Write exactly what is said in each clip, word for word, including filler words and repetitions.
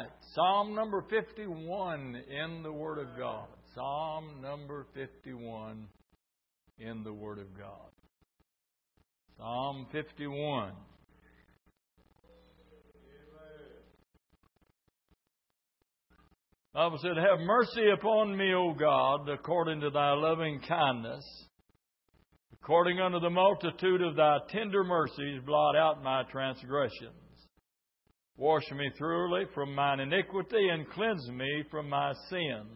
right. Psalm number fifty-one in the Word of God. Psalm number fifty-one in the Word of God. Psalm fifty-one. The Bible said, "Have mercy upon me, O God, according to thy loving kindness. According unto the multitude of thy tender mercies, blot out my transgressions. Wash me thoroughly from mine iniquity, and cleanse me from my sin.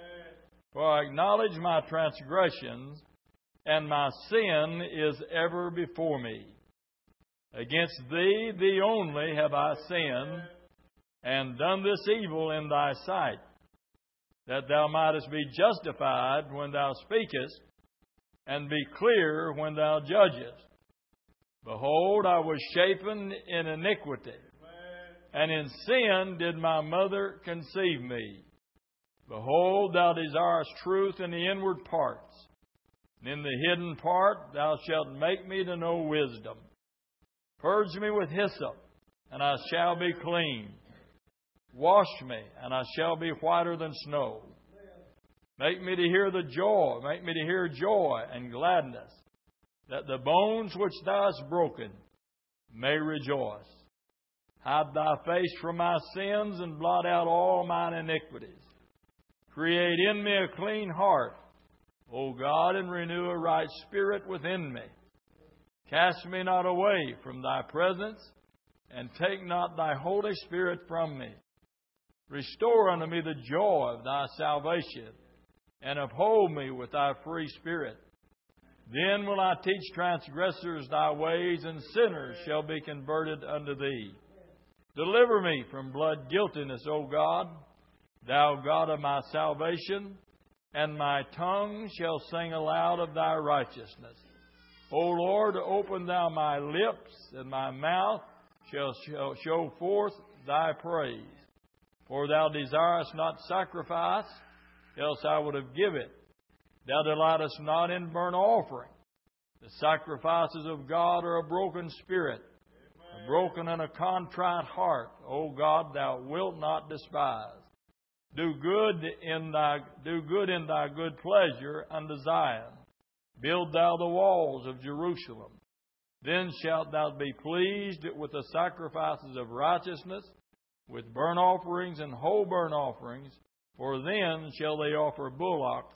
For I acknowledge my transgressions, and my sin is ever before me. Against thee, thee only, have I sinned, and done this evil in thy sight, that thou mightest be justified when thou speakest, and be clear when thou judgest. Behold, I was shapen in iniquity, and in sin did my mother conceive me. Behold, thou desirest truth in the inward parts, and in the hidden part thou shalt make me to know wisdom. Purge me with hyssop, and I shall be clean. Wash me, and I shall be whiter than snow. Make me to hear the joy, make me to hear joy and gladness, that the bones which thou hast broken may rejoice. Hide thy face from my sins, and blot out all mine iniquities. Create in me a clean heart, O God, and renew a right spirit within me. Cast me not away from thy presence, and take not thy Holy Spirit from me. Restore unto me the joy of thy salvation, and uphold me with thy free spirit. Then will I teach transgressors thy ways, and sinners shall be converted unto thee. Deliver me from blood guiltiness, O God, thou God of my salvation, and my tongue shall sing aloud of thy righteousness. O Lord, open thou my lips, and my mouth shall show forth thy praise. For thou desirest not sacrifice, else I would have given it. Thou delightest not in burnt offering. The sacrifices of God are a broken spirit, a broken and a contrite heart. O God, thou wilt not despise. Do good in thy do good in thy good pleasure unto Zion. Build thou the walls of Jerusalem. Then shalt thou be pleased with the sacrifices of righteousness, with burnt offerings and whole burnt offerings, for then shall they offer bullocks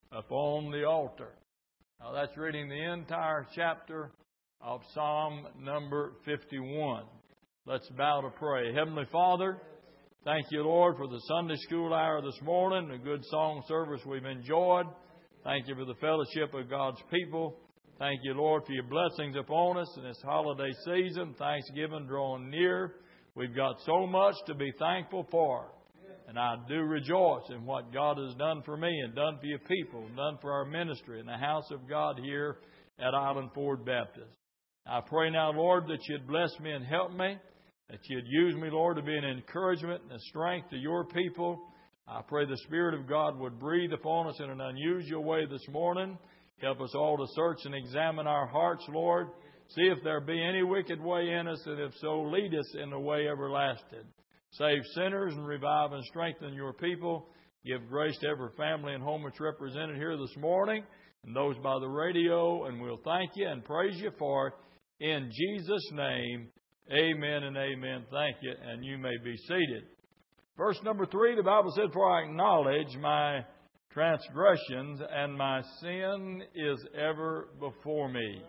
upon the altar." Now that's reading the entire chapter of Psalm number fifty-one. Let's bow to pray. Heavenly Father, thank you, Lord, for the Sunday school hour this morning, the good song service we've enjoyed. Thank you for the fellowship of God's people. Thank you, Lord, for your blessings upon us in this holiday season. Thanksgiving drawing near. We've got so much to be thankful for. And I do rejoice in what God has done for me and done for your people, and done for our ministry in the house of God here at Island Ford Baptist. I pray now, Lord, that you'd bless me and help me, that you'd use me, Lord, to be an encouragement and a strength to your people. I pray the Spirit of God would breathe upon us in an unusual way this morning. Help us all to search and examine our hearts, Lord. See if there be any wicked way in us, and if so, lead us in the way everlasting. Save sinners and revive and strengthen your people. Give grace to every family and home that's represented here this morning, and those by the radio, and we'll thank you and praise you for it. In Jesus' name, amen and amen. Thank you, and you may be seated. Verse number three, the Bible said, "For I acknowledge my transgressions, and my sin is ever before me."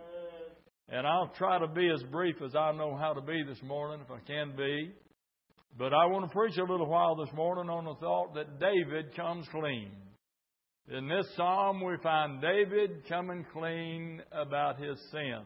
And I'll try to be as brief as I know how to be this morning, if I can be. But I want to preach a little while this morning on the thought that David comes clean. In this psalm, we find David coming clean about his sin.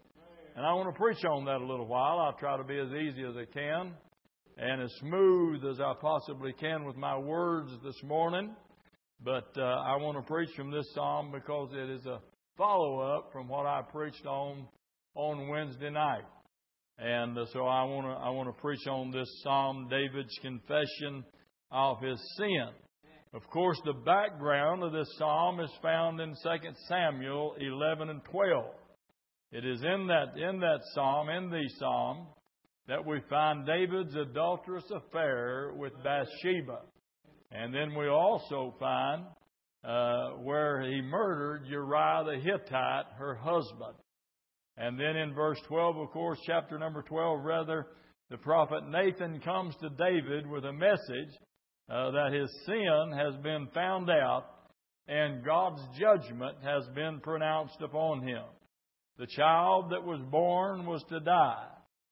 And I want to preach on that a little while. I'll try to be as easy as I can and as smooth as I possibly can with my words this morning. But uh, I want to preach from this psalm because it is a follow-up from what I preached on on Wednesday night. And uh, so I want to I want to preach on this psalm, David's confession of his sin. Of course, the background of this psalm is found in Second Samuel eleven and twelve. It is in that in that psalm, in the psalm, that we find David's adulterous affair with Bathsheba. And then we also find uh, where he murdered Uriah the Hittite, her husband. And then in verse twelve, of course, chapter number twelve, rather, the prophet Nathan comes to David with a message uh, that his sin has been found out and God's judgment has been pronounced upon him. The child that was born was to die.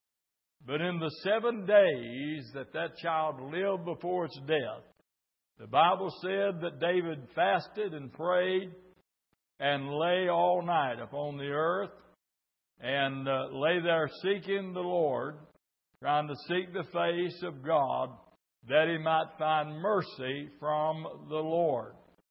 But in the seven days that that child lived before its death, the Bible said that David fasted and prayed and lay all night upon the earth and uh, lay there seeking the Lord, trying to seek the face of God that he might find mercy from the Lord.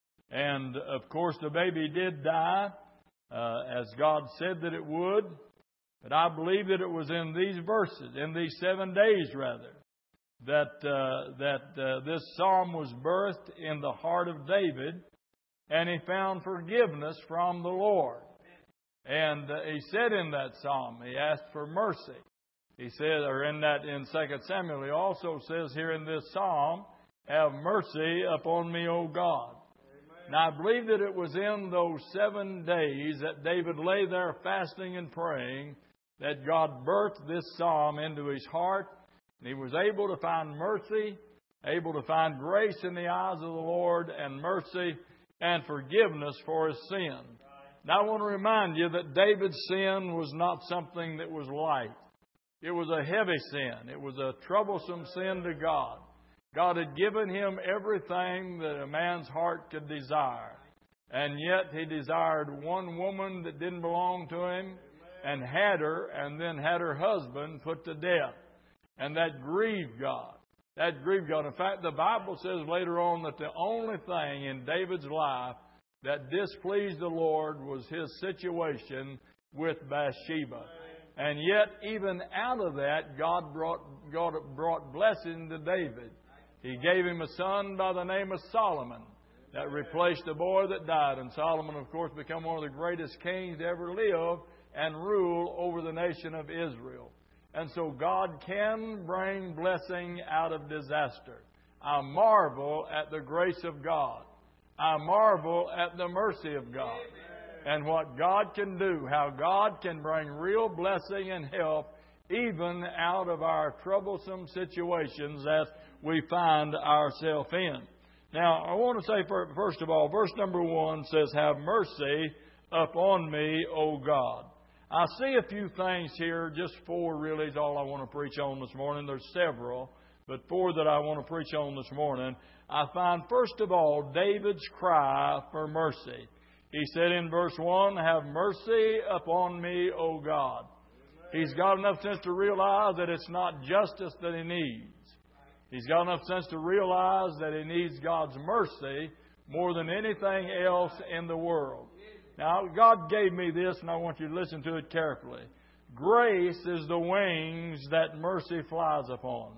And, of course, the baby did die, uh, as God said that it would. But I believe that it was in these verses, in these seven days, rather, that uh, that uh, this psalm was birthed in the heart of David, and he found forgiveness from the Lord. And uh, he said in that psalm, he asked for mercy. He said, or in that in Second Samuel, he also says here in this psalm, "Have mercy upon me, O God." Now, I believe that it was in those seven days that David lay there fasting and praying that God birthed this psalm into his heart. And he was able to find mercy, able to find grace in the eyes of the Lord, and mercy and forgiveness for his sin. Now, I want to remind you that David's sin was not something that was light. It was a heavy sin. It was a troublesome sin to God. God had given him everything that a man's heart could desire. And yet he desired one woman that didn't belong to him and had her, and then had her husband put to death. And that grieved God. That grieved God. In fact, the Bible says later on that the only thing in David's life that displeased the Lord was his situation with Bathsheba. And yet, even out of that, God brought, God brought blessing to David. He gave him a son by the name of Solomon that replaced the boy that died. And Solomon, of course, became one of the greatest kings to ever live and rule over the nation of Israel. And so God can bring blessing out of disaster. I marvel at the grace of God. I marvel at the mercy of God. And what God can do, how God can bring real blessing and help even out of our troublesome situations that we find ourselves in. Now, I want to say, first of all, verse number one says, "Have mercy upon me, O God." I see a few things here, just four really is all I want to preach on this morning. There's several, but four that I want to preach on this morning. I find, first of all, David's cry for mercy. He said in verse one, "Have mercy upon me, O God." He's got enough sense to realize that it's not justice that he needs. He's got enough sense to realize that he needs God's mercy more than anything else in the world. Now, God gave me this, and I want you to listen to it carefully. Grace is the wings that mercy flies upon.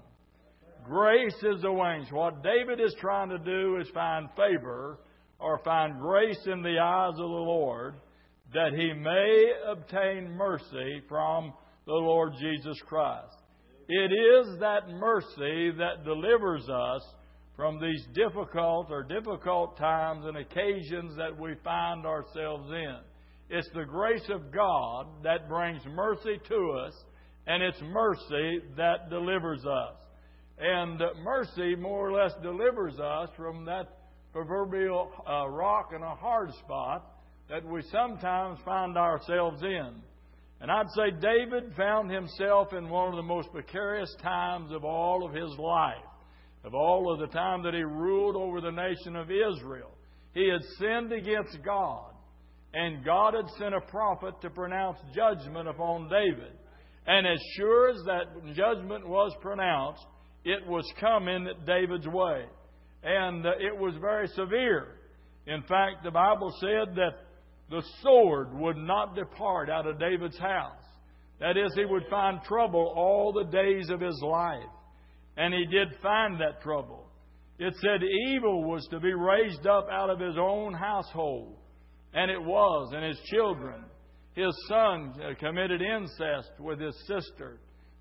Grace is the wings. What David is trying to do is find favor or find grace in the eyes of the Lord, that he may obtain mercy from the Lord Jesus Christ. It is that mercy that delivers us from these difficult or difficult times and occasions that we find ourselves in. It's the grace of God that brings mercy to us, and it's mercy that delivers us. And mercy more or less delivers us from that proverbial uh, rock and a hard spot that we sometimes find ourselves in. And I'd say David found himself in one of the most precarious times of all of his life, of all of the time that he ruled over the nation of Israel. He had sinned against God, and God had sent a prophet to pronounce judgment upon David. And as sure as that judgment was pronounced, it was coming David's way. And uh, it was very severe. In fact, the Bible said that the sword would not depart out of David's house. That is, he would find trouble all the days of his life. And he did find that trouble. It said evil was to be raised up out of his own household. And it was, and his children. His son committed incest with his sister.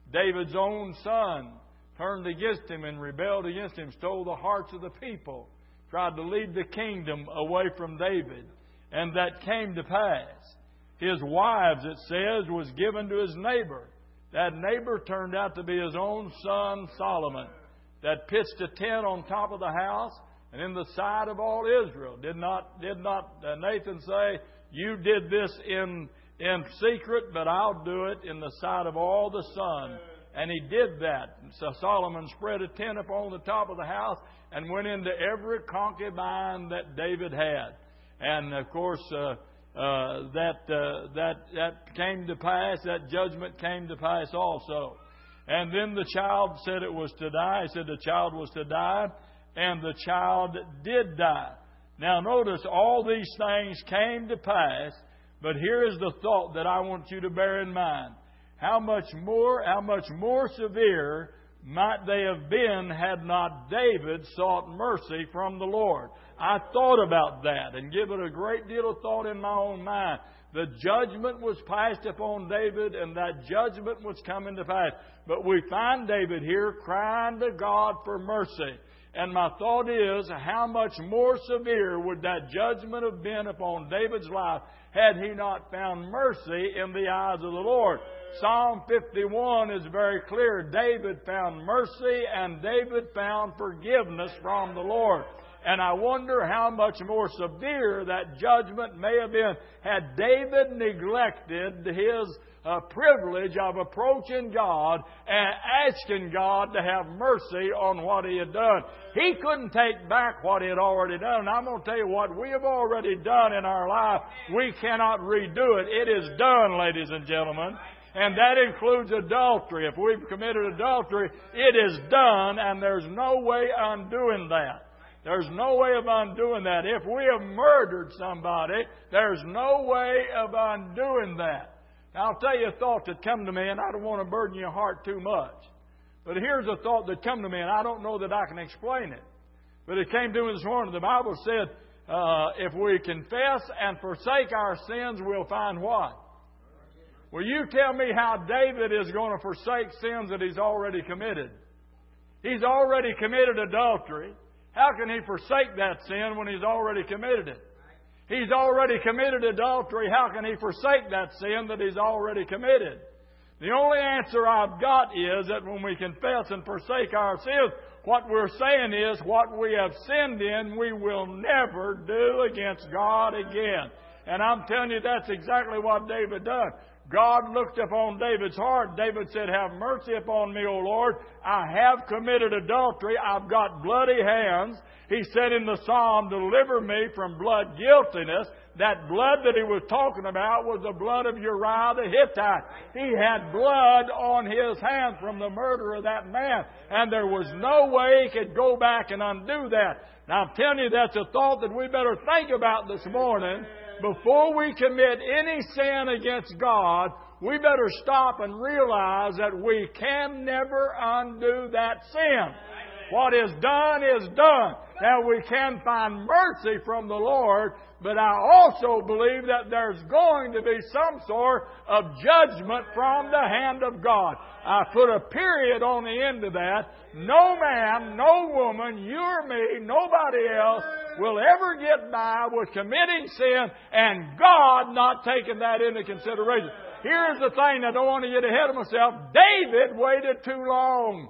David's own son turned against him and rebelled against him, stole the hearts of the people, tried to lead the kingdom away from David. And that came to pass. His wives, it says, was given to his neighbor. That neighbor turned out to be his own son Solomon, that pitched a tent on top of the house and in the sight of all Israel. Did not did not uh, Nathan say, "You did this in in secret, but I'll do it in the sight of all the sun"? And he did that. So Solomon spread a tent upon the top of the house and went into every concubine that David had. And of course, uh, uh, that uh, that that came to pass. That judgment came to pass also. And then the child said it was to die. He said the child was to die, and the child did die. Now notice, all these things came to pass, but here is the thought that I want you to bear in mind. How much more, how much more severe might they have been had not David sought mercy from the Lord? I thought about that and given a great deal of thought in my own mind. The judgment was passed upon David, and that judgment was coming to pass. But we find David here crying to God for mercy. And my thought is, how much more severe would that judgment have been upon David's life had he not found mercy in the eyes of the Lord? Psalm fifty-one is very clear. David found mercy and David found forgiveness from the Lord. And I wonder how much more severe that judgment may have been had David neglected his uh, privilege of approaching God and asking God to have mercy on what he had done. He couldn't take back what he had already done. And I'm going to tell you what we have already done in our life. We cannot redo it. It is done, ladies and gentlemen. And that includes adultery. If we've committed adultery, it is done, and there's no way undoing that. There's no way of undoing that. If we have murdered somebody, there's no way of undoing that. Now, I'll tell you a thought that come to me, and I don't want to burden your heart too much. But here's a thought that come to me, and I don't know that I can explain it. But it came to me this morning. The Bible said, uh, if we confess and forsake our sins, we'll find what? Well, you tell me how David is going to forsake sins that he's already committed. He's already committed adultery. How can he forsake that sin when he's already committed it? He's already committed adultery. How can he forsake that sin that he's already committed? The only answer I've got is that when we confess and forsake our sins, what we're saying is what we have sinned in, we will never do against God again. And I'm telling you, that's exactly what David done. God looked upon David's heart. David said, "Have mercy upon me, O Lord. I have committed adultery. I've got bloody hands." He said in the psalm, "Deliver me from blood guiltiness." That blood that he was talking about was the blood of Uriah the Hittite. He had blood on his hands from the murder of that man. And there was no way he could go back and undo that. Now I'm telling you, that's a thought that we better think about this morning. Before we commit any sin against God, we better stop and realize that we can never undo that sin. What is done is done. Now we can find mercy from the Lord, but I also believe that there's going to be some sort of judgment from the hand of God. I put a period on the end of that. No man, no woman, you or me, nobody else will ever get by with committing sin and God not taking that into consideration. Here's the thing, I don't want to get ahead of myself. David waited too long.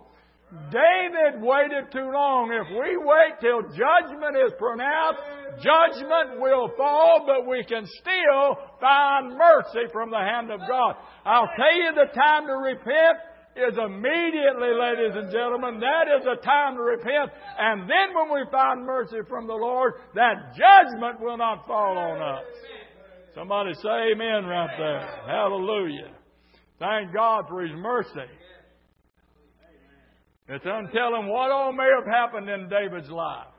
David waited too long. If we wait till judgment is pronounced, judgment will fall, but we can still find mercy from the hand of God. I'll tell you, the time to repent is immediately, ladies and gentlemen. That is a time to repent. And then when we find mercy from the Lord, that judgment will not fall on us. Somebody say amen right there. Hallelujah. Thank God for His mercy. It's untelling what all may have happened in David's life.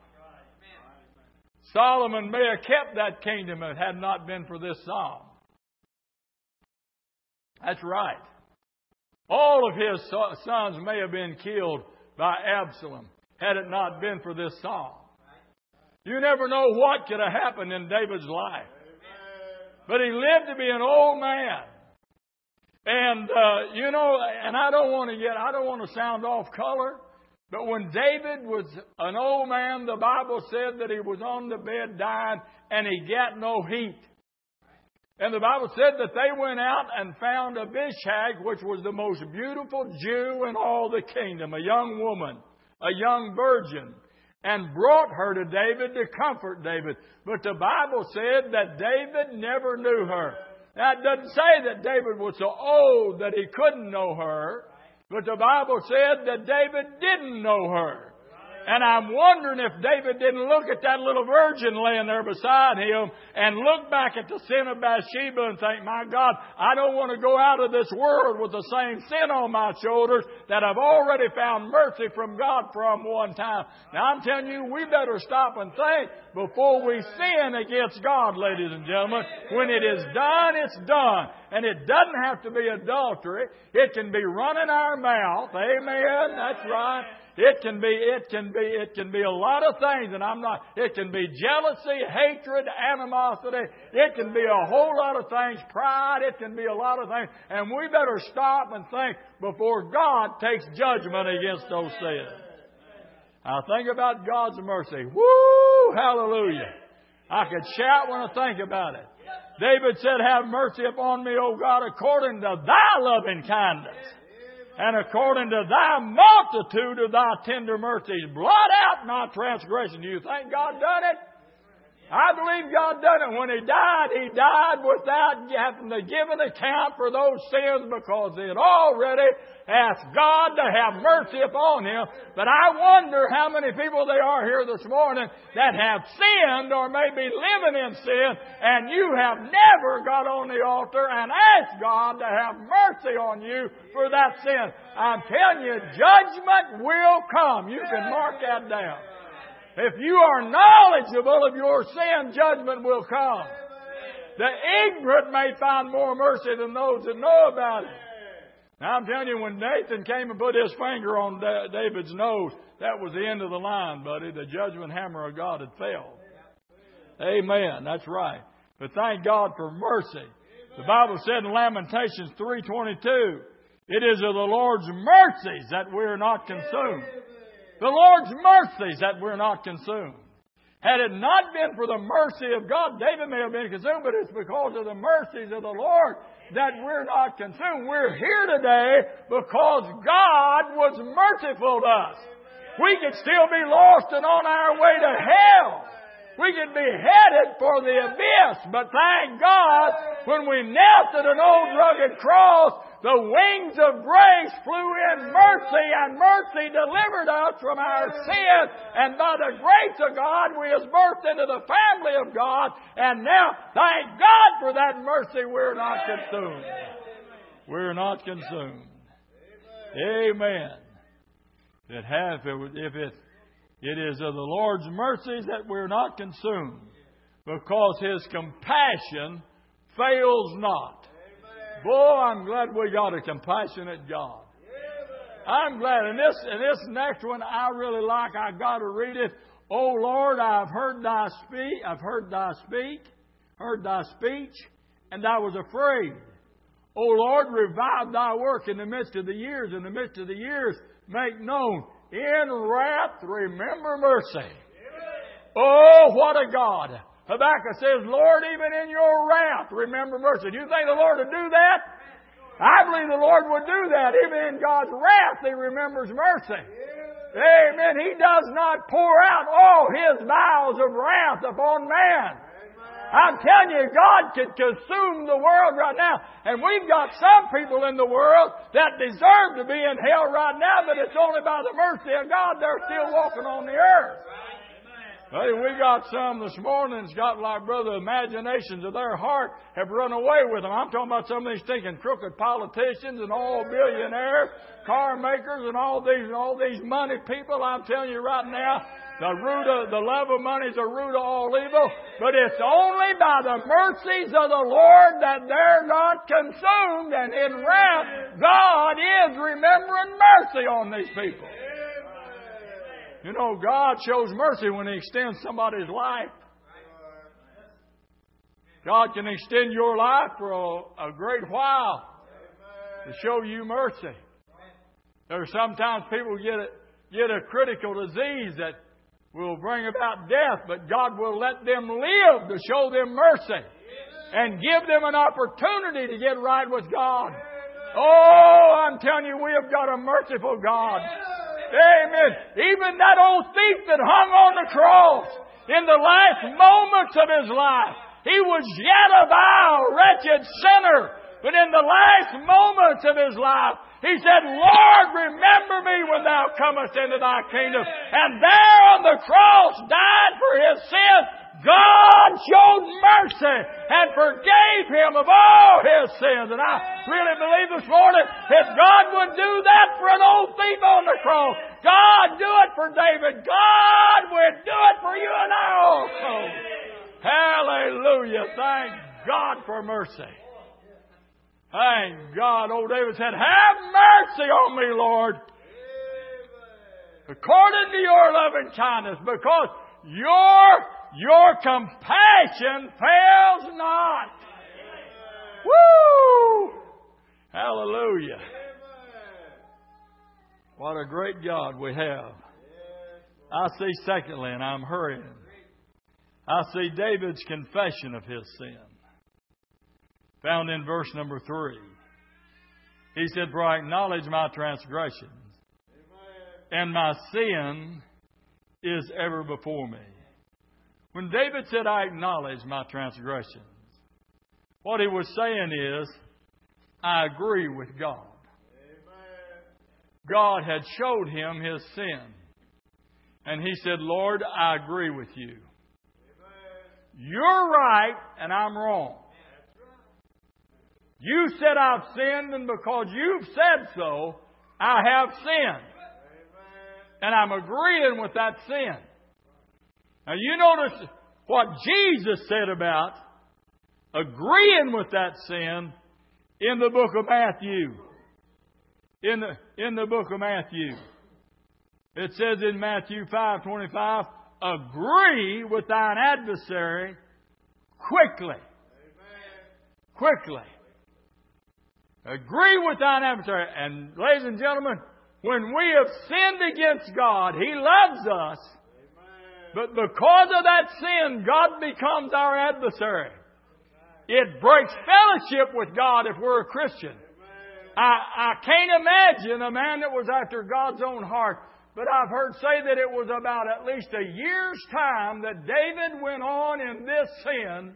Solomon may have kept that kingdom if it had not been for this psalm. That's right. All of his sons may have been killed by Absalom had it not been for this psalm. You never know what could have happened in David's life. But he lived to be an old man. And, uh, you know, and I don't want to get, I don't want to sound off color, but when David was an old man, the Bible said that he was on the bed dying and he got no heat. And the Bible said that they went out and found Abishag, which was the most beautiful Jew in all the kingdom, a young woman, a young virgin, and brought her to David to comfort David. But the Bible said that David never knew her. Now, it doesn't say that David was so old that he couldn't know her, but the Bible said that David didn't know her. And I'm wondering if David didn't look at that little virgin laying there beside him and look back at the sin of Bathsheba and think, my God, I don't want to go out of this world with the same sin on my shoulders that I've already found mercy from God from one time. Now, I'm telling you, we better stop and think before we sin against God, ladies and gentlemen. When it is done, it's done. And it doesn't have to be adultery. It can be running our mouth. Amen. That's right. It can be, it can be, it can be a lot of things, and I'm not, it can be jealousy, hatred, animosity. It can be a whole lot of things, pride. It can be a lot of things. And we better stop and think before God takes judgment against those sins. Now think about God's mercy. Woo! Hallelujah. I could shout when I think about it. David said, have mercy upon me, O God, according to thy loving kindness. And according to thy multitude of thy tender mercies, blot out my transgression. Do you think God done it? I believe God done it. When He died, He died without having to give an account for those sins because He had already asked God to have mercy upon Him. But I wonder how many people there are here this morning that have sinned or may be living in sin, and you have never got on the altar and asked God to have mercy on you for that sin. I'm telling you, judgment will come. You can mark that down. If you are knowledgeable of your sin, judgment will come. The ignorant may find more mercy than those that know about it. Now, I'm telling you, when Nathan came and put his finger on David's nose, that was the end of the line, buddy. The judgment hammer of God had fell. Amen. That's right. But thank God for mercy. The Bible said in Lamentations three twenty-two, it is of the Lord's mercies that we're not consumed. The Lord's mercies that we're not consumed. Had it not been for the mercy of God, David may have been consumed, but it's because of the mercies of the Lord that we're not consumed. We're here today because God was merciful to us. We could still be lost and on our way to hell. We could be headed for the abyss, but thank God, when we knelt at an old rugged cross, the wings of grace flew in mercy, and mercy delivered us from our sin. And by the grace of God, we was birthed into the family of God. And now, thank God for that mercy, we're not consumed. We're not consumed. Amen. It has, if it, it is of the Lord's mercies that we're not consumed, because His compassion fails not. Boy, I'm glad we got a compassionate God. I'm glad. And this, and this next one I really like. I got to read it. Oh Lord, I've heard Thy speak. I've heard Thy speak, heard Thy speech, and I was afraid. Oh Lord, revive Thy work in the midst of the years. In the midst of the years, make known. In wrath, remember mercy. Oh, what a God. Habakkuk says, Lord, even in your wrath, remember mercy. Do you think the Lord would do that? I believe the Lord would do that. Even in God's wrath, He remembers mercy. Amen. He does not pour out all His vials of wrath upon man. I'm telling you, God could consume the world right now. And we've got some people in the world that deserve to be in hell right now, but it's only by the mercy of God they're still walking on the earth. Hey, we got some this morning that's got, like, brother, imaginations of their heart have run away with them. I'm talking about some of these thinking crooked politicians and all billionaires, car makers and all these and all these money people. I'm telling you right now, the root of the love of money is the root of all evil. But it's only by the mercies of the Lord that they're not consumed. And in wrath, God is remembering mercy on these people. You know, God shows mercy when He extends somebody's life. God can extend your life for a, a great while. to show you mercy. There are sometimes people get a, get a critical disease that will bring about death, but God will let them live to show them mercy and give them an opportunity to get right with God. Oh, I'm telling you, we have got a merciful God. Amen. Even that old thief that hung on the cross in the last moments of his life, he was yet a vile, wretched sinner. But in the last moments of his life, he said, Lord, remember me when thou comest into thy kingdom. And there on the cross died for his sins. God showed mercy and forgave him of all his sins. And I really believe this morning, if God would do that for an old thief on the cross, God do it for David. God would do it for you and I also. Hallelujah. Thank God for mercy. Thank God. Old David said, have mercy on me, Lord, according to your loving kindness, because your Your compassion fails not. Woo! Hallelujah. What a great God we have. I see secondly, and I'm hurrying, I see David's confession of his sin. Found in verse number three. He said, for I acknowledge my transgressions, and my sin is ever before me. When David said, I acknowledge my transgressions, what he was saying is, I agree with God. Amen. God had showed him his sin. And he said, Lord, I agree with you. Amen. You're right and I'm wrong. You said I've sinned, and because you've said so, I have sinned. Amen. And I'm agreeing with that sin. Now you notice what Jesus said about agreeing with that sin in the book of Matthew. In the, in the book of Matthew. It says in Matthew five twenty-five, agree with thine adversary quickly. Amen. Quickly. Agree with thine adversary. And ladies and gentlemen, when we have sinned against God, He loves us. But because of that sin, God becomes our adversary. It breaks fellowship with God if we're a Christian. I, I can't imagine a man that was after God's own heart. But I've heard say that it was about at least a year's time that David went on in this sin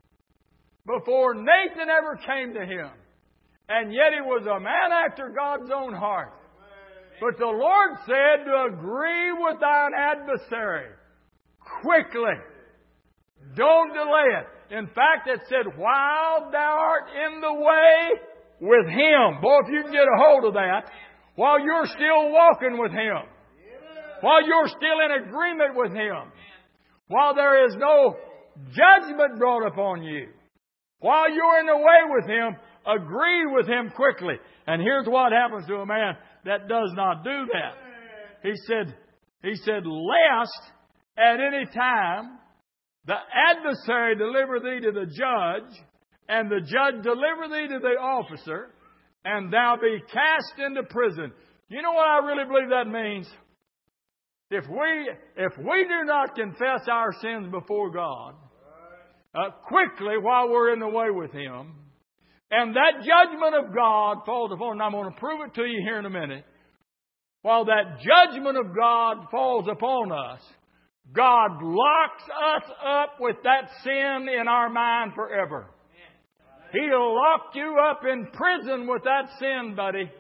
before Nathan ever came to him. And yet he was a man after God's own heart. But the Lord said to agree with thine adversary quickly. Don't delay it. In fact, it said, while thou art in the way with Him. Boy, if you can get a hold of that, while you're still walking with Him, while you're still in agreement with Him, while there is no judgment brought upon you, while you're in the way with Him, agree with Him quickly. And here's what happens to a man that does not do that. He said, he said, lest at any time the adversary deliver thee to the judge, and the judge deliver thee to the officer, and thou be cast into prison. You know what I really believe that means? If we, if we do not confess our sins before God, uh, quickly while we're in the way with Him, and that judgment of God falls upon, and I'm going to prove it to you here in a minute, while that judgment of God falls upon us, God locks us up with that sin in our mind forever. He'll lock you up in prison with that sin, buddy.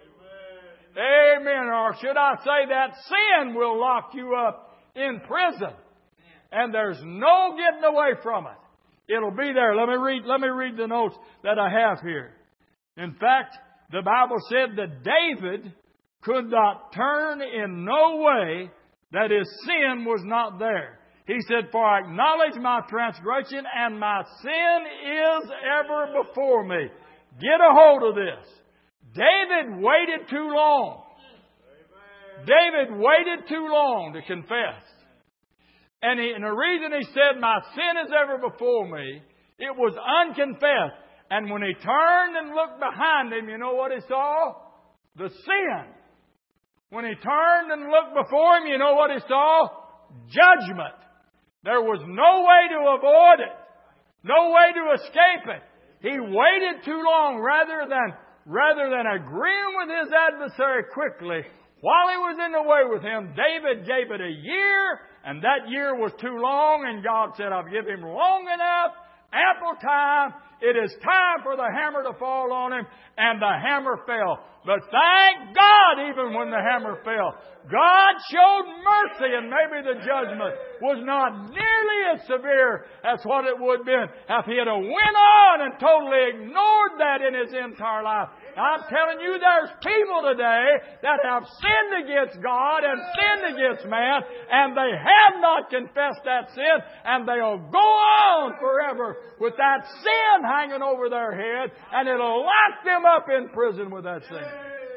Amen. Or should I say that sin will lock you up in prison. And there's no getting away from it. It'll be there. Let me read, let me read the notes that I have here. In fact, the Bible said that David could not turn in no way that his sin was not there. He said, for I acknowledge my transgression and my sin is ever before me. Get a hold of this. David waited too long. David waited too long to confess. And, he, and the reason he said, my sin is ever before me, it was unconfessed. And when he turned and looked behind him, you know what he saw? The sin. When he turned and looked before him, you know what he saw? Judgment. There was no way to avoid it. No way to escape it. He waited too long rather than, rather than agreeing with his adversary quickly. While he was in the way with him, David gave it a year, and that year was too long, and God said, I've given him long enough, ample time. It is time for the hammer to fall on him, and the hammer fell. But thank God, even when the hammer fell, God showed mercy, and maybe the judgment was not nearly as severe as what it would have been if he had went on and totally ignored that in his entire life. I'm telling you, there's people today that have sinned against God and sinned against man, and they have not confessed that sin, and they'll go on forever with that sin hanging over their head, and it'll lock them up in prison with that sin.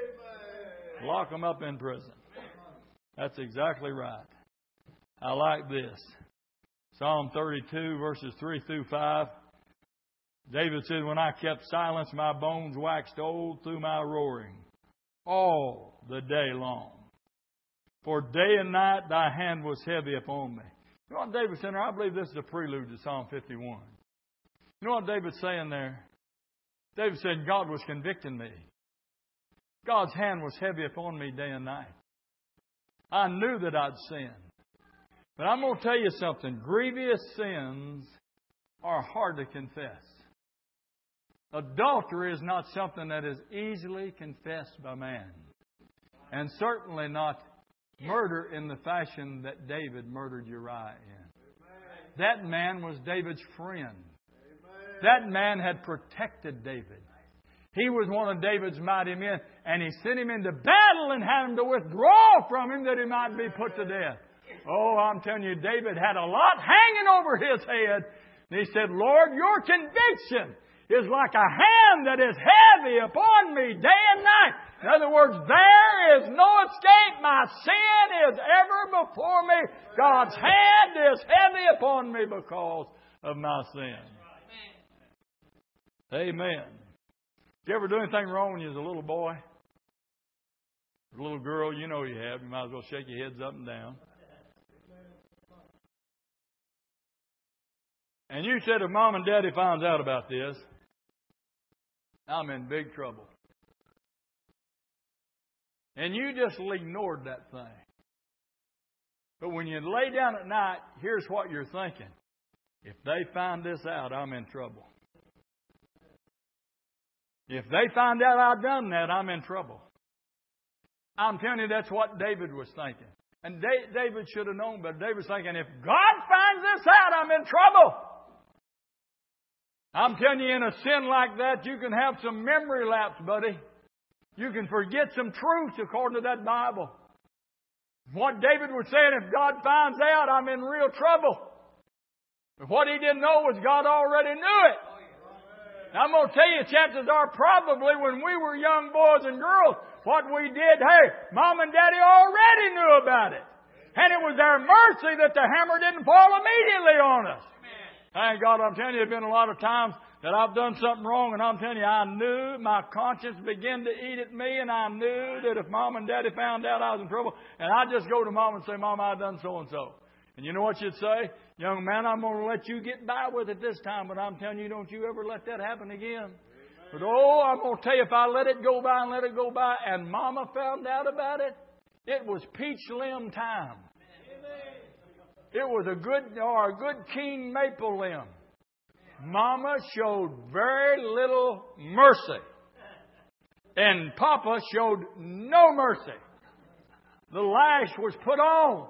Lock them up in prison. That's exactly right. I like this. Psalm thirty-two, verses three through five. David said, when I kept silence, my bones waxed old through my roaring all the day long. For day and night thy hand was heavy upon me. You know what David said there? I believe this is a prelude to Psalm fifty-one. You know what David's saying there? David said, God was convicting me. God's hand was heavy upon me day and night. I knew that I'd sinned. But I'm going to tell you something. Grievous sins are hard to confess. Adultery is not something that is easily confessed by man. And certainly not murder in the fashion that David murdered Uriah in. That man was David's friend. That man had protected David. He was one of David's mighty men, and he sent him into battle and had him to withdraw from him that he might be put to death. Oh, I'm telling you, David had a lot hanging over his head. And he said, Lord, your conviction is like a hand that is heavy upon me day and night. In other words, there is no escape. My sin is ever before me. God's hand is heavy upon me because of my sin. Amen. Did you ever do anything wrong when you was a little boy? A little girl, you know you have. You might as well shake your heads up and down. And you said, if Mom and Daddy finds out about this, I'm in big trouble. And you just ignored that thing. But when you lay down at night, here's what you're thinking. If they find this out, I'm in trouble. If they find out I've done that, I'm in trouble. I'm telling you, that's what David was thinking. And David should have known, but David's thinking, if God finds this out, I'm in trouble. I'm telling you, in a sin like that, you can have some memory lapse, buddy. You can forget some truths according to that Bible. What David was saying, if God finds out, I'm in real trouble. But what he didn't know was God already knew it. Now, I'm going to tell you, chances are probably when we were young boys and girls, what we did, hey, Mom and Daddy already knew about it. And it was their mercy that the hammer didn't fall immediately on us. Thank God, I'm telling you, there have been a lot of times that I've done something wrong, and I'm telling you, I knew my conscience began to eat at me, and I knew that if Mom and Daddy found out I was in trouble, and I'd just go to Mom and say, Mom, I've done so-and-so. And you know what she'd say? Young man, I'm going to let you get by with it this time, but I'm telling you, don't you ever let that happen again. But oh, I'm going to tell you, if I let it go by and let it go by, and Mama found out about it, it was peach limb time. It was a good, or a good keen maple limb. Mama showed very little mercy. And Papa showed no mercy. The lash was put on.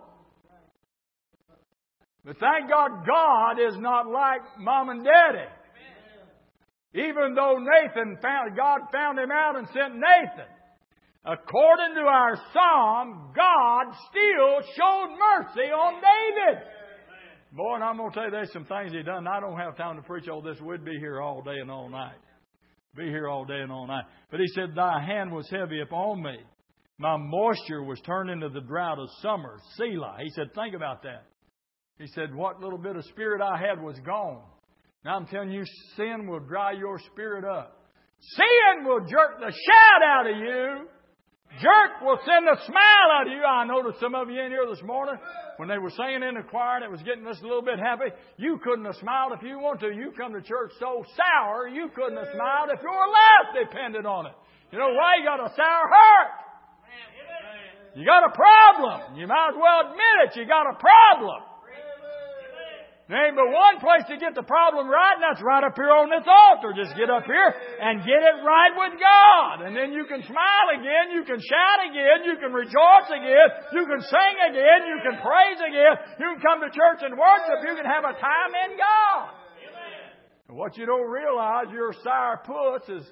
But thank God, God is not like Mom and Daddy. Even though Nathan found, God found him out and sent Nathan. According to our psalm, God still showed mercy on David. Boy, and I'm going to tell you, there's some things He done. I don't have time to preach all this. We'd be here all day and all night. Be here all day and all night. But He said, Thy hand was heavy upon me. My moisture was turned into the drought of summer. Selah. He said, think about that. He said, what little bit of spirit I had was gone. Now I'm telling you, sin will dry your spirit up. Sin will jerk the shout out of you. Jerk will send a smile out of you. I noticed some of you in here this morning, when they were singing in the choir and it was getting us a little bit happy, you couldn't have smiled if you wanted to. You come to church so sour, you couldn't have smiled if your life depended on it. You know why? You got a sour heart. You got a problem. You might as well admit it. You got a problem. There ain't but one place to get the problem right, and that's right up here on this altar. Just get up here and get it right with God. And then you can smile again, you can shout again, you can rejoice again, you can sing again, you can praise again, you can come to church and worship, you can have a time in God. And what you don't realize, your sour puss is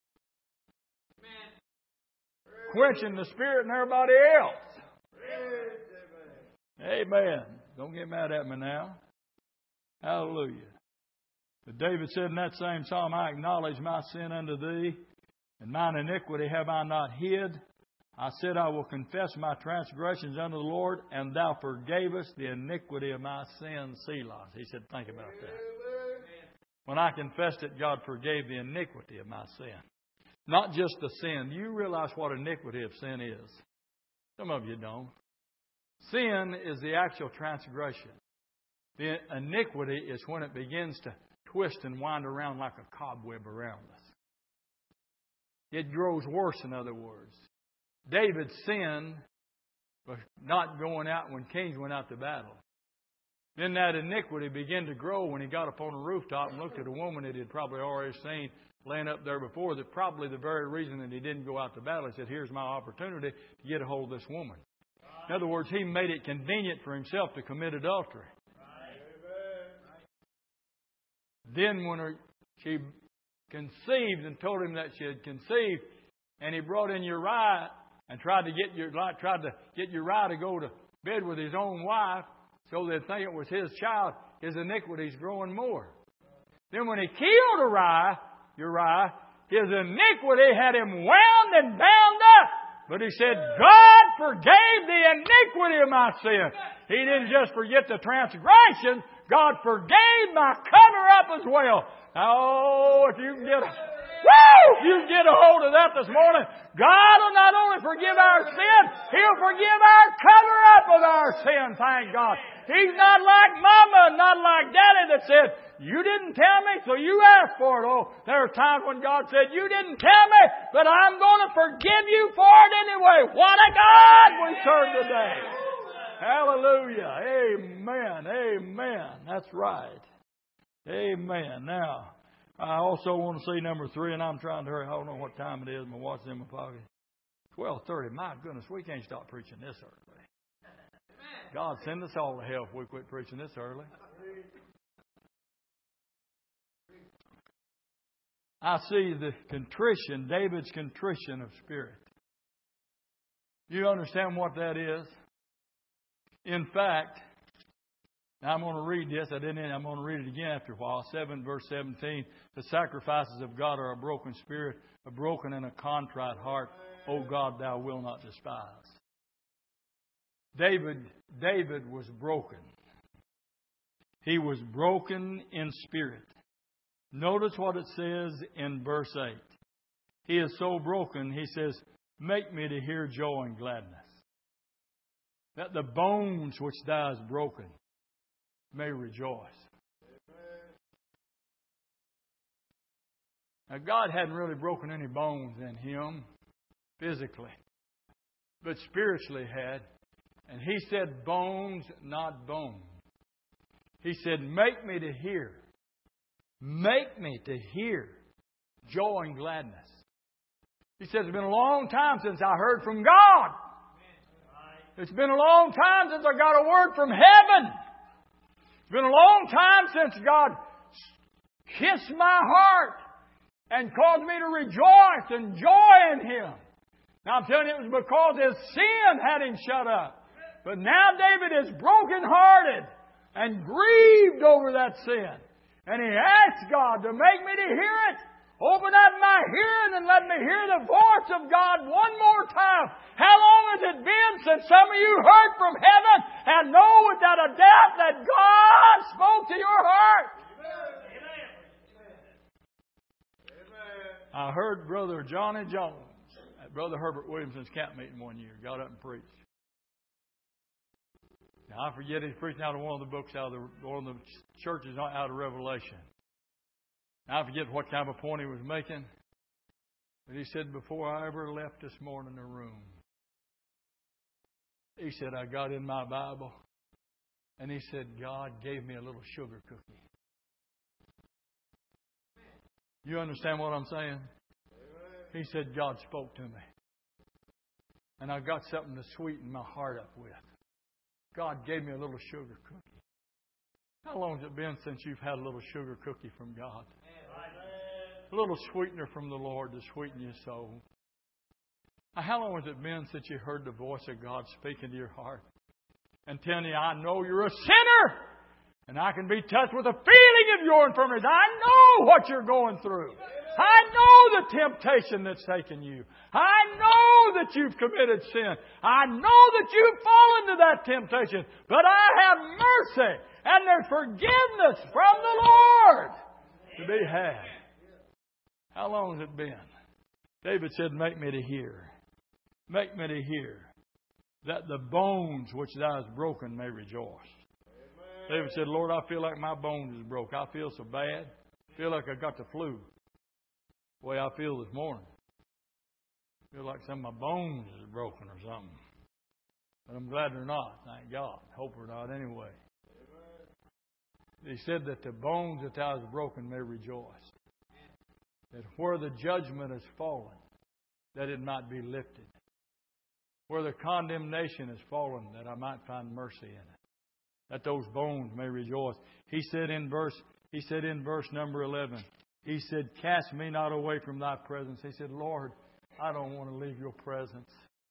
quenching the Spirit and everybody else. Amen. Don't get mad at me now. Hallelujah. But David said in that same psalm, I acknowledge my sin unto thee, and mine iniquity have I not hid. I said, I will confess my transgressions unto the Lord, and thou forgavest the iniquity of my sin, Selah. He said, think about that. When I confessed it, God forgave the iniquity of my sin. Not just the sin. Do you realize what iniquity of sin is? Some of you don't. Sin is the actual transgression. The iniquity is when it begins to twist and wind around like a cobweb around us. It grows worse, in other words. David's sin was not going out when kings went out to battle. Then that iniquity began to grow when he got up on the rooftop and looked at a woman that he had probably already seen laying up there before. That probably the very reason that he didn't go out to battle. He said, here's my opportunity to get a hold of this woman. In other words, he made it convenient for himself to commit adultery. Then when her, she conceived and told him that she had conceived, and he brought in Uriah and tried to get Uriah, tried to get Uriah to go to bed with his own wife so they'd think it was his child, his iniquity's growing more. Then when he killed Uriah, Uriah, his iniquity had him wound and bound up. But he said, God forgave the iniquity of my sin. He didn't just forget the transgression. God forgave my cover-up as well. Oh, if you can get a, woo, if you can get a hold of that this morning, God will not only forgive our sin, He'll forgive our cover-up of our sin, thank God. He's not like Mama, not like Daddy that said, you didn't tell me, so you asked for it. Oh, there are times when God said, you didn't tell me, but I'm going to forgive you for it anyway. What a God we serve today. Hallelujah. Amen. Amen. That's right. Amen. Now, I also want to see number three, and I'm trying to hurry. I don't know what time it is. My watch is in my pocket. twelve thirty. My goodness, we can't stop preaching this early. God, send us all to hell if we quit preaching this early. I see the contrition, David's contrition of spirit. You understand what that is? In fact, now I'm going to read this. I didn't. I'm going to read it again after a while. Seven verse seventeen. The sacrifices of God are a broken spirit, a broken and a contrite heart. O God, Thou wilt not despise. David, David was broken. He was broken in spirit. Notice what it says in verse eight. He is so broken. He says, "Make me to hear joy and gladness, that the bones which Thou hast broken may rejoice." Now, God hadn't really broken any bones in him physically, but spiritually had. And He said, bones, not bone. He said, make me to hear. Make me to hear joy and gladness. He said, it's been a long time since I heard from God. It's been a long time since I got a word from heaven. It's been a long time since God kissed my heart and caused me to rejoice and joy in Him. Now I'm telling you, it was because His sin had Him shut up. But now David is brokenhearted and grieved over that sin. And he asked God to make me to hear it. Open up my hearing and let me hear the voice of God one more time. How long has it been since some of you heard from heaven and know without a doubt that God spoke to your heart? Amen. I heard Brother Johnny Jones at Brother Herbert Williamson's camp meeting one year. Got up and preached. Now, I forget he's preaching out of one of the books, out of the, one of the churches out of Revelation. Now, I forget what kind of a point he was making. But he said, before I ever left this morning the room, he said, I got in my Bible, and he said, God gave me a little sugar cookie. You understand what I'm saying? He said, God spoke to me. And I got something to sweeten my heart up with. God gave me a little sugar cookie. How long has it been since you've had a little sugar cookie from God? A little sweetener from the Lord to sweeten your soul. How long has it been since you heard the voice of God speaking to your heart and telling you, I know you're a sinner and I can be touched with a feeling of your infirmities. I know what you're going through. I know the temptation that's taken you. I know that you've committed sin. I know that you've fallen to that temptation. But I have mercy and there's forgiveness from the Lord to be had. How long has it been? David said, make me to hear. Make me to hear that the bones which thou hast broken may rejoice. Amen. David said, Lord, I feel like my bones is broke. I feel so bad. I feel like I got the flu. The way I feel this morning. I feel like some of my bones is broken or something. But I'm glad they're not. Thank God. Hope they're not anyway. Amen. He said that the bones that thou hast broken may rejoice. That where the judgment has fallen, that it might be lifted. Where the condemnation has fallen, that I might find mercy in it. That those bones may rejoice. He said in verse, he said in verse number eleven, he said, cast me not away from thy presence. He said, Lord, I don't want to leave your presence.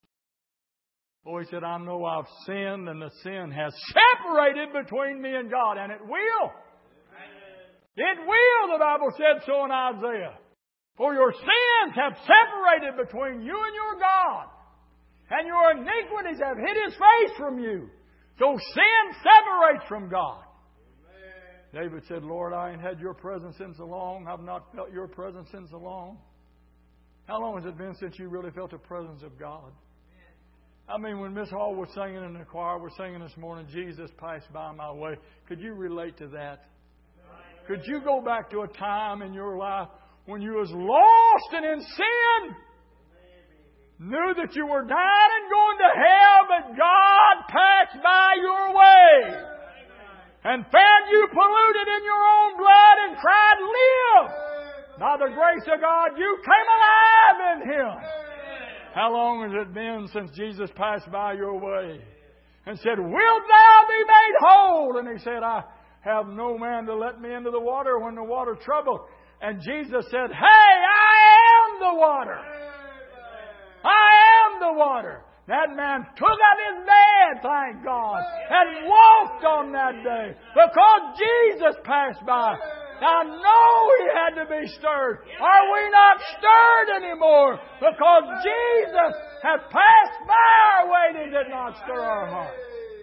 Oh, he said, I know I've sinned and the sin has separated between me and God. And it will. It will, the Bible said so in Isaiah. For your sins have separated between you and your God. And your iniquities have hid His face from you. So sin separates from God. Amen. David said, Lord, I ain't had your presence since so long. I've not felt your presence since so long. How long has it been since you really felt the presence of God? I mean, when Miss Hall was singing in the choir, we're singing this morning, Jesus passed by my way. Could you relate to that? Could you go back to a time in your life when you was lost and in sin, knew that you were dying and going to hell, but God passed by your way and found you polluted in your own blood and cried, live! By the grace of God, you came alive in Him. How long has it been since Jesus passed by your way and said, wilt thou be made whole? And He said, I have no man to let me into the water when the water troubled. And Jesus said, hey, I am the water. I am the water. That man took out his bed, thank God, and walked on that day because Jesus passed by. I know he had to be stirred. Are we not stirred anymore? Because Jesus had passed by our way and He did not stir our heart.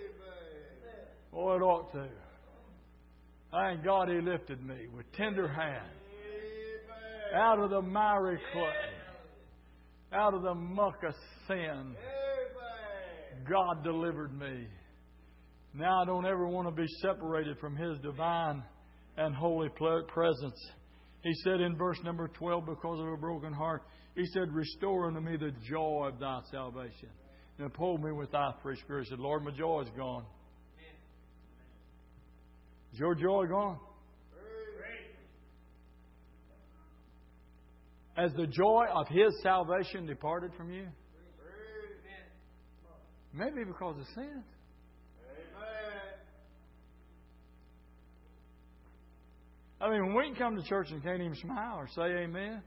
Oh, it ought to. Thank God He lifted me with tender hand out of the miry clay, out of the muck of sin. God delivered me. Now I don't ever want to be separated from His divine and holy presence. He said in verse number twelve, because of a broken heart, He said, restore unto me the joy of thy salvation. And uphold me with thy free spirit. He said, Lord, my joy is gone. Is your joy gone? Has the joy of His salvation departed from you? Maybe because of sin. Amen. I mean, when we can come to church and can't even smile or say amen.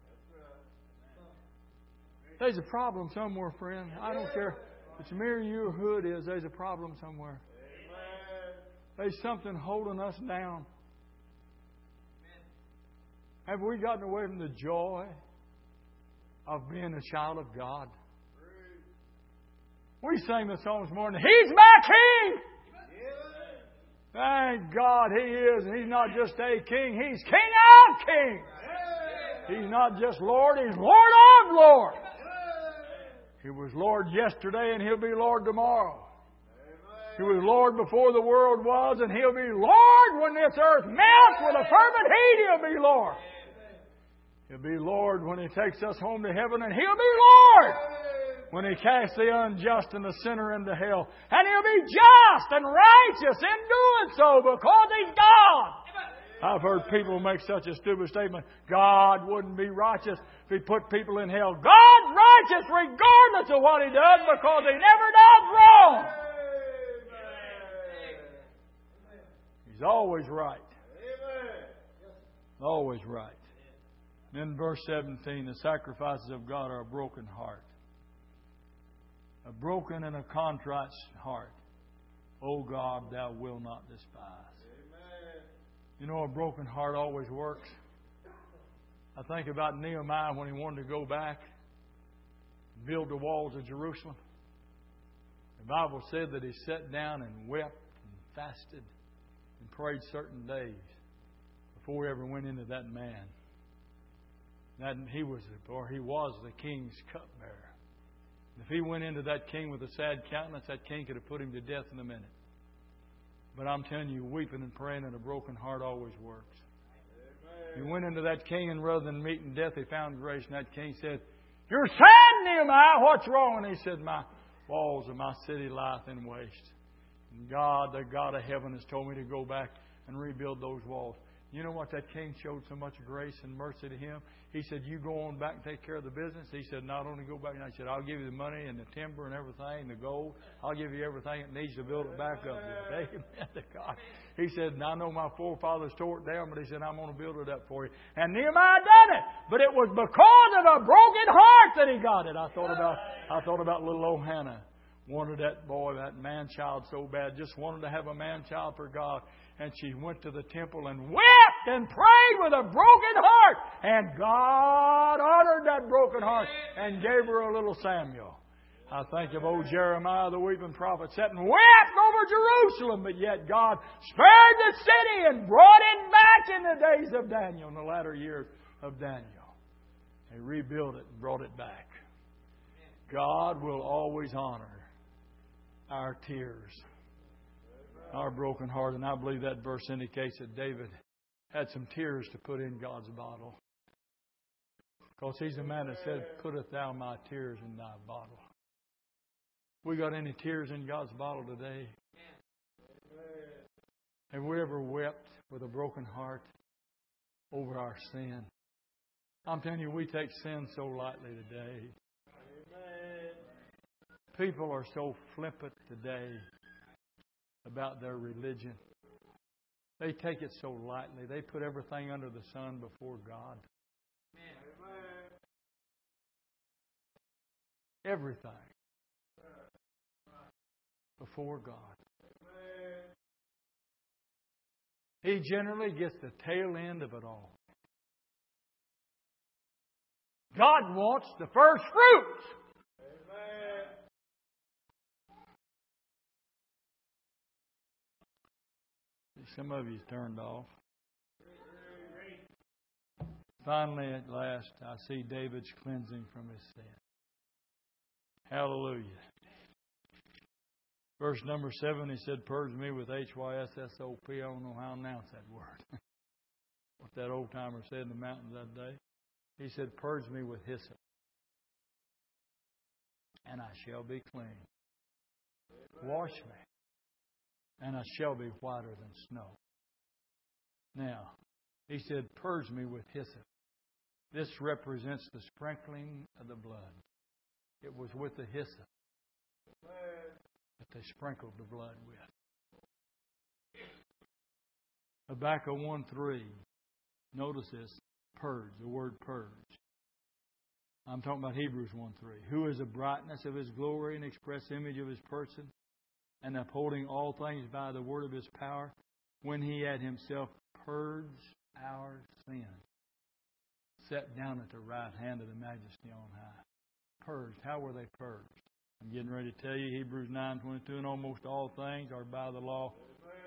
There's a problem somewhere, friend. I don't care if it's me or you or who it is. There's a problem somewhere. There's something holding us down. Have we gotten away from the joy of being a child of God? We sang the song this morning, He's my King! Thank God He is. And He's not just a King, He's King of Kings! He's not just Lord, He's Lord of Lords. He was Lord yesterday and He'll be Lord tomorrow. He was Lord before the world was, and He'll be Lord when this earth melts with a fervent heat. He'll be Lord. He'll be Lord when He takes us home to heaven, and He'll be Lord when He casts the unjust and the sinner into hell. And He'll be just and righteous in doing so because He's God. I've heard people make such a stupid statement. God wouldn't be righteous if He put people in hell. God's righteous regardless of what He does because He never does wrong. He's always right. Always right. Then verse seventeen, the sacrifices of God are a broken heart. A broken and a contrite heart. O God, Thou wilt not despise. You know, a broken heart always works. I think about Nehemiah when he wanted to go back and build the walls of Jerusalem. The Bible said that he sat down and wept and fasted and prayed certain days before he ever went into that man. That he was, or he was the king's cupbearer. If he went into that king with a sad countenance, that king could have put him to death in a minute. But I'm telling you, weeping and praying and a broken heart always works. Amen. He went into that king, and rather than meeting death, he found grace. And that king said, "You're sad, Nehemiah. What's wrong?" And he said, "My walls of my city lieth in waste. And God, the God of heaven, has told me to go back and rebuild those walls." You know what? That king showed so much grace and mercy to him. He said, "You go on back and take care of the business." He said, "Not only go back," and I said, "I'll give you the money and the timber and everything, and the gold. I'll give you everything it needs to build it back up with." Amen to God. He said, "I know my forefathers tore it down, but he said, I'm going to build it up for you." And Nehemiah done it. But it was because of a broken heart that he got it. I thought about, I thought about little old Hannah. Wanted that boy, that man-child so bad. Just wanted to have a man-child for God. And she went to the temple and wept and prayed with a broken heart. And God honored that broken heart and gave her a little Samuel. I think of old Jeremiah, the weeping prophet, sat and wept over Jerusalem. But yet God spared the city and brought it back in the days of Daniel, in the latter years of Daniel. They rebuilt it and brought it back. God will always honor our tears, our broken heart. And I believe that verse indicates that David had some tears to put in God's bottle. Because he's the man that said, "Putteth thou my tears in thy bottle." We got any tears in God's bottle today? Have we ever wept with a broken heart over our sin? I'm telling you, we take sin so lightly today. People are so flippant today about their religion. They take it so lightly. They put everything under the sun before God. Everything before God. He generally gets the tail end of it all. God wants the first fruits. Some of you's turned off. Finally, at last, I see David's cleansing from his sin. Hallelujah. Verse number seven, he said, "Purge me with H Y S S O P. I don't know how to announce that word. What that old timer said in the mountains that day. He said, "Purge me with hyssop, and I shall be clean. Wash me, and I shall be whiter than snow." Now, he said, "Purge me with hyssop." This represents the sprinkling of the blood. It was with the hyssop that they sprinkled the blood with. Habakkuk one three. Notice this. Purge. The word purge. I'm talking about Hebrews one three. "Who is the brightness of His glory and express image of His person, and upholding all things by the word of His power, when He had Himself purged our sins, sat down at the right hand of the Majesty on high." Purged. How were they purged? I'm getting ready to tell you, Hebrews nine twenty-two, "And almost all things are by the law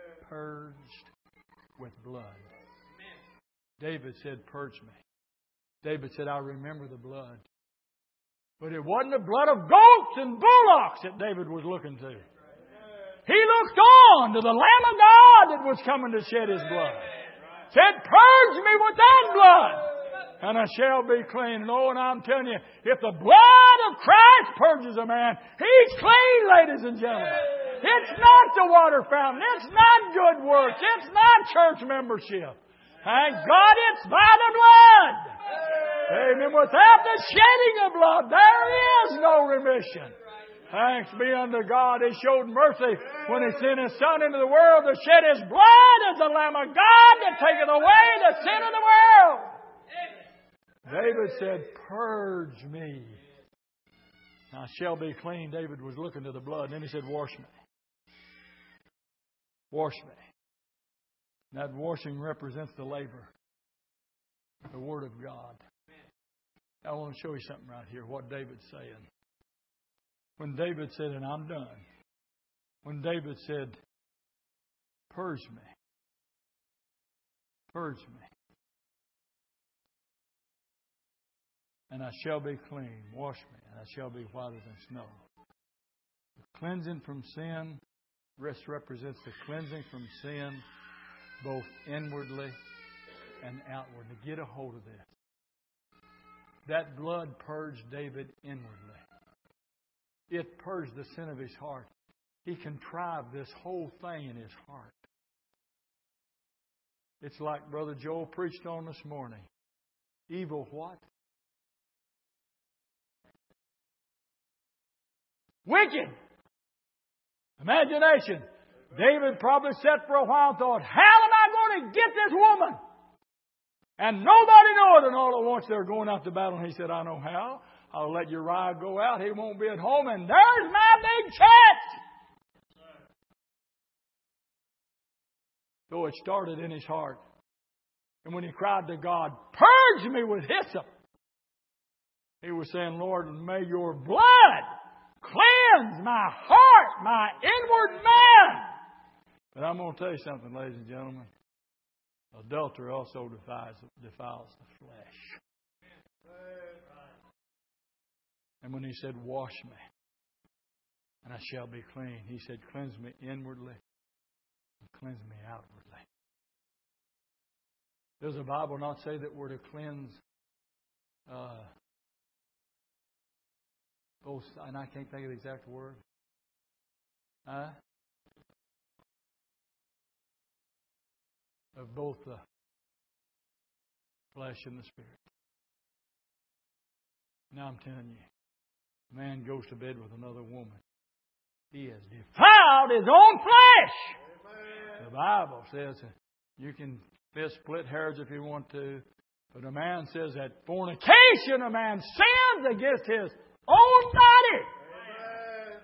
purged with blood." David said, "Purge me." David said, I remember the blood. But it wasn't the blood of goats and bullocks that David was looking to. He looked on to the Lamb of God that was coming to shed His blood. Said, purge me with that blood, and I shall be clean. And oh, and I'm telling you, if the blood of Christ purges a man, he's clean, ladies and gentlemen. It's not the water fountain. It's not good works. It's not church membership. Thank God it's by the blood. Amen. Without the shedding of blood, there is no remission. Thanks be unto God. He showed mercy when He sent His Son into the world to shed His blood as the Lamb of God that taketh away the sin of the world. David said, purge me. I shall be clean. David was looking to the blood. And then he said, wash me. Wash me. That washing represents the labor. The Word of God. I want to show you something right here, what David's saying. When David said, and I'm done. When David said, purge me. Purge me. And I shall be clean. Wash me, and I shall be whiter than snow. The cleansing from sin, rest represents the cleansing from sin, both inwardly and outwardly. Get a hold of this. That blood purged David inwardly. It purged the sin of his heart. He contrived this whole thing in his heart. It's like Brother Joel preached on this morning. Evil what? Wicked. Imagination. David probably sat for a while and thought, how am I going to get this woman? And nobody knew it. And all at once they're going out to battle. And he said, I know how. I'll let Uriah go out. He won't be at home. And there's my big chance. So it started in his heart. And when he cried to God, purge me with hyssop, he was saying, Lord, may your blood cleanse my heart, my inward man. But I'm going to tell you something, ladies and gentlemen. Adultery also defiles, defiles the flesh. And when he said, wash me, and I shall be clean, he said, cleanse me inwardly and cleanse me outwardly. Does the Bible not say that we're to cleanse uh, both, and I can't think of the exact word. Huh? Of both the flesh and the spirit. Now I'm telling you, a man goes to bed with another woman. He has defiled his own flesh. Amen. The Bible says you can fist split hairs if you want to, but a man says that fornication, a man sins against his own body. Amen.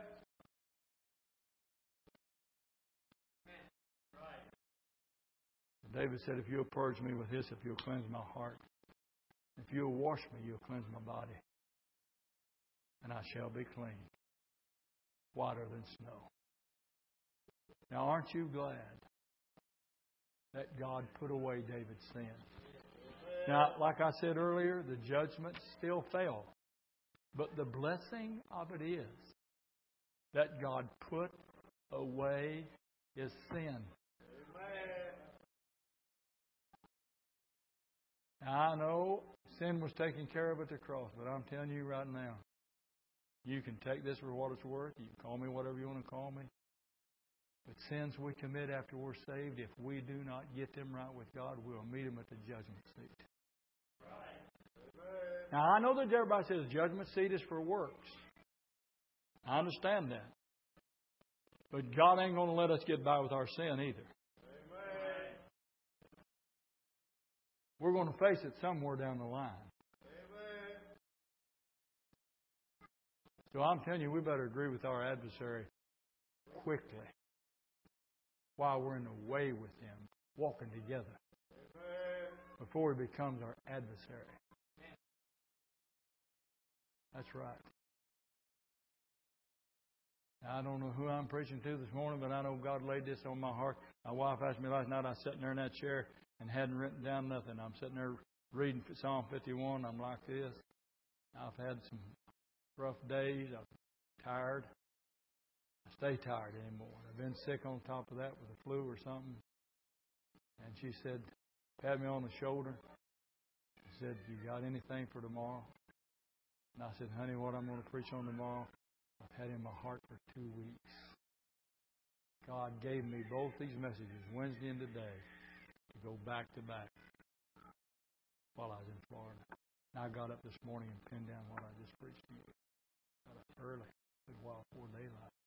David said, if you'll purge me with hyssop, you'll cleanse my heart. If you'll wash me, you'll cleanse my body. And I shall be clean, whiter than snow. Now, aren't you glad that God put away David's sin? Now, like I said earlier, the judgment still fell. But the blessing of it is that God put away his sin. Now, I know sin was taken care of at the cross, but I'm telling you right now, you can take this for what it's worth. You can call me whatever you want to call me. But sins we commit after we're saved, if we do not get them right with God, we'll meet them at the judgment seat. Right. Now, I know that everybody says judgment seat is for works. I understand that. But God ain't going to let us get by with our sin either. We're going to face it somewhere down the line. Amen. So I'm telling you, we better agree with our adversary quickly while we're in the way with him, walking together, Amen. Before he becomes our adversary. That's right. Now, I don't know who I'm preaching to this morning, but I know God laid this on my heart. My wife asked me last night, I was sitting there in that chair and hadn't written down nothing. I'm sitting there reading Psalm fifty-one, I'm like this. I've had some rough days. I'm tired. I stay tired anymore. I've been sick on top of that with the flu or something. And she said, pat me on the shoulder. She said, you got anything for tomorrow? And I said, honey, what I'm going to preach on tomorrow, I've had in my heart for two weeks. God gave me both these messages, Wednesday and today, to go back to back while I was in Florida. And I got up this morning and pinned down what I just preached to you. Got up early, a while before daylight,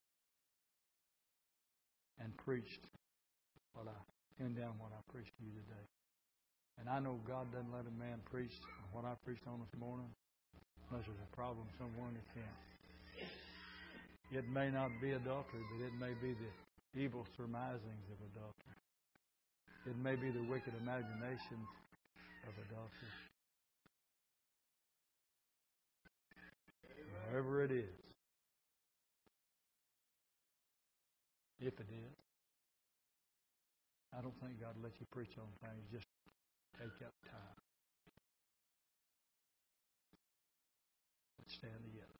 and preached what I pinned down what I preached to you today. And I know God doesn't let a man preach what I preached on this morning unless there's a problem somewhere in the camp. It may not be adultery, but it may be the evil surmisings of adultery. It may be the wicked imaginations of adultery. Wherever it is, if it is, I don't think God lets you preach on things. Just take up time.